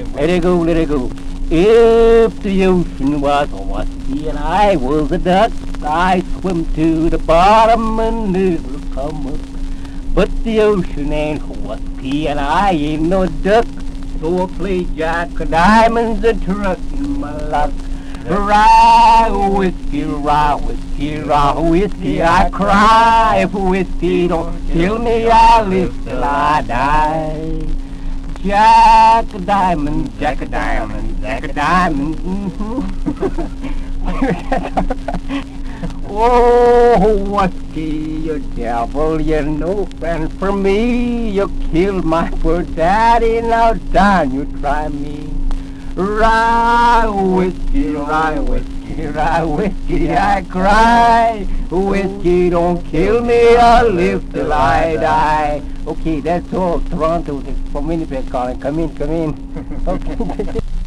Let it go, let it go. If the ocean was a sea and I was a duck, I'd swim to the bottom and never come up. But the ocean ain't whiskey and I ain't no duck, so I play jack of diamonds and trusting my luck. Rye whiskey, rye whiskey, rye whiskey, I cry. If whiskey don't kill me, I live till I die. Jack of diamonds, jack of diamonds, jack of diamonds. Oh, whiskey, you devil, you no friend for me. You killed my poor daddy, now darn you try me. Rye whiskey, rye whiskey, rye whiskey, I cry. Whiskey don't kill me, I'll live till I die. Okay, that's all. Toronto, for Winnipeg calling. Come in, come in. Okay.